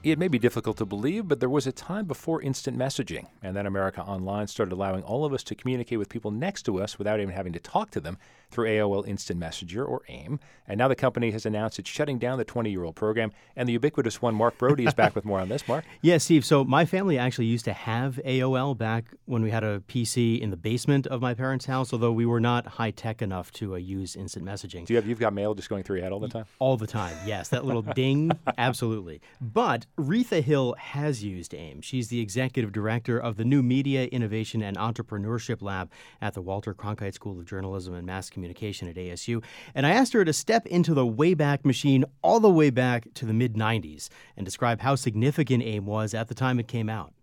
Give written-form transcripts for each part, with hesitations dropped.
It may be difficult to believe, but there was a time before instant messaging, and then America Online started allowing all of us to communicate with people next to us without even having to talk to them through AOL Instant Messenger, or AIM. And now the company has announced it's shutting down the 20-year-old program, and the ubiquitous one, Mark Brody, is back with more on this. Mark? Yeah, Steve. So my family actually used to have AOL back when we had a PC in the basement of my parents' house, although we were not high-tech enough to use instant messaging. You've got mail just going through your head all the time? All the time, yes. That little ding, absolutely. But Retha Hill has used AIM. She's the executive director of the New Media, Innovation, and Entrepreneurship Lab at the Walter Cronkite School of Journalism and Mass Communication at ASU. And I asked her to step into the Wayback Machine all the way back to the mid-'90s and describe how significant AIM was at the time it came out.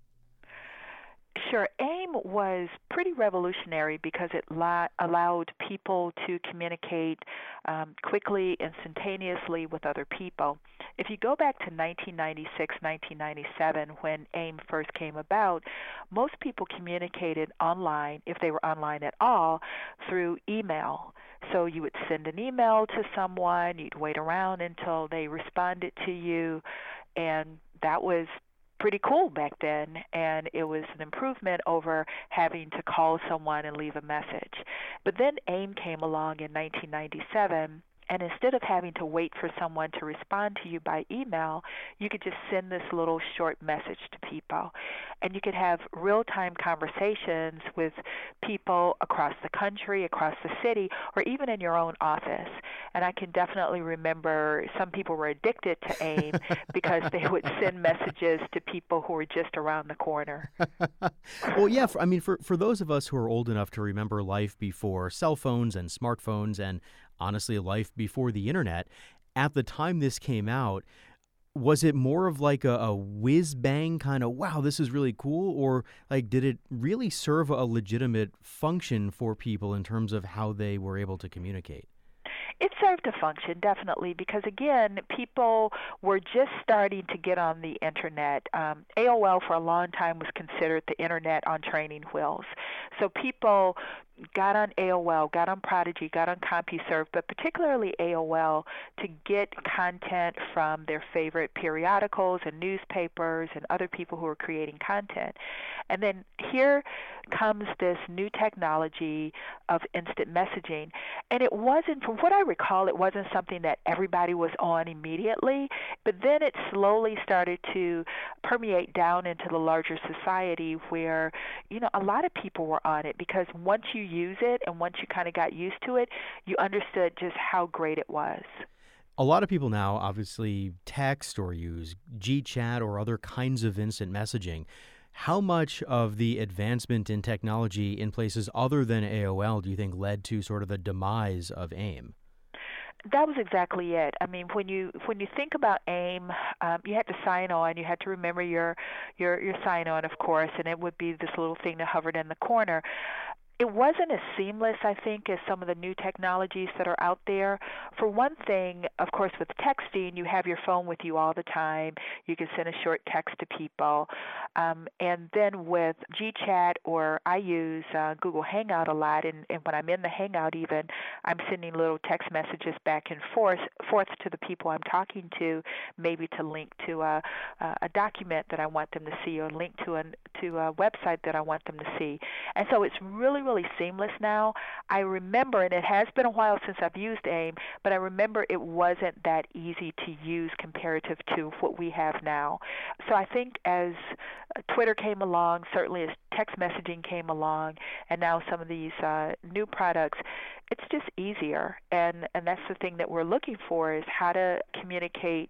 Sure. AIM was pretty revolutionary because it allowed people to communicate quickly, instantaneously with other people. If you go back to 1996, 1997, when AIM first came about, most people communicated online, if they were online at all, through email. So you would send an email to someone, you'd wait around until they responded to you, and that was pretty cool back then, and it was an improvement over having to call someone and leave a message. But then AIM came along in 1997, and instead of having to wait for someone to respond to you by email, you could just send this little short message to people. And you could have real-time conversations with people across the country, across the city, or even in your own office. And I can definitely remember some people were addicted to AIM because they would send messages to people who were just around the corner. Well, yeah, for those of us who are old enough to remember life before cell phones and smartphones and honestly life before the internet, at the time this came out, was it more of like a whiz-bang kind of, wow, this is really cool? Or like, did it really serve a legitimate function for people in terms of how they were able to communicate? It served a function, definitely, because, again, people were just starting to get on the Internet. AOL for a long time was considered the Internet on training wheels. So people got on AOL, got on Prodigy, got on CompuServe, but particularly AOL to get content from their favorite periodicals and newspapers and other people who were creating content. And then here comes this new technology of instant messaging. And it wasn't, from what I recall, it wasn't something that everybody was on immediately, but then it slowly started to permeate down into the larger society where, a lot of people were on it because once you use it and once you kind of got used to it, you understood just how great it was. A lot of people now obviously text or use GChat or other kinds of instant messaging. How much of the advancement in technology in places other than AOL do you think led to sort of the demise of AIM? That was exactly it. I mean, when you think about AIM, you had to sign on. You had to remember your sign on, of course, and it would be this little thing that hovered in the corner. It wasn't as seamless, I think, as some of the new technologies that are out there. For one thing, of course, with texting, you have your phone with you all the time. You can send a short text to people. And then with GChat, or I use Google Hangout a lot, and when I'm in the Hangout even, I'm sending little text messages back and forth to the people I'm talking to, maybe to link to a document that I want them to see, or link to a website that I want them to see. And so it's really seamless now. I remember, and it has been a while since I've used AIM, but I remember it wasn't that easy to use comparative to what we have now. So I think as Twitter came along, certainly as text messaging came along, and now some of these new products, it's just easier. And that's the thing that we're looking for, is how to communicate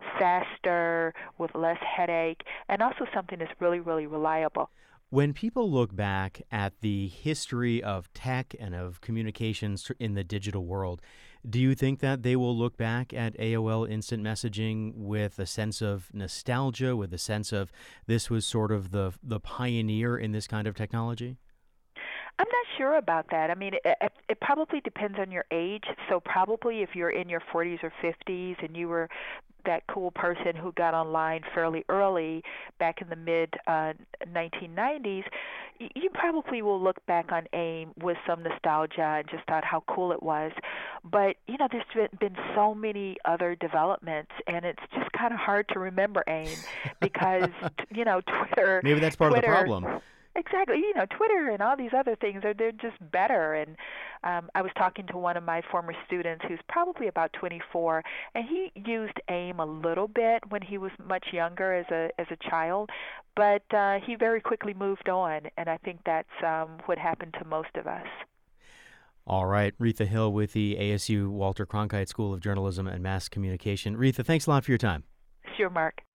faster with less headache, and also something that's really reliable. When people look back at the history of tech and of communications in the digital world, do you think that they will look back at AOL Instant Messaging with a sense of nostalgia, with a sense of this was sort of the pioneer in this kind of technology? I'm not sure about that. I mean, it probably depends on your age. So probably if you're in your 40s or 50s and you were that cool person who got online fairly early back in the mid 1990s, you probably will look back on AIM with some nostalgia and just thought how cool it was. But, there's been so many other developments, and it's just kind of hard to remember AIM because, Twitter. Maybe that's part of the problem. Exactly. Twitter and all these other things they're just better. And I was talking to one of my former students who's probably about 24, and he used AIM a little bit when he was much younger as a child, but he very quickly moved on. And I think that's what happened to most of us. All right. Retha Hill with the ASU Walter Cronkite School of Journalism and Mass Communication. Retha, thanks a lot for your time. Sure, Mark.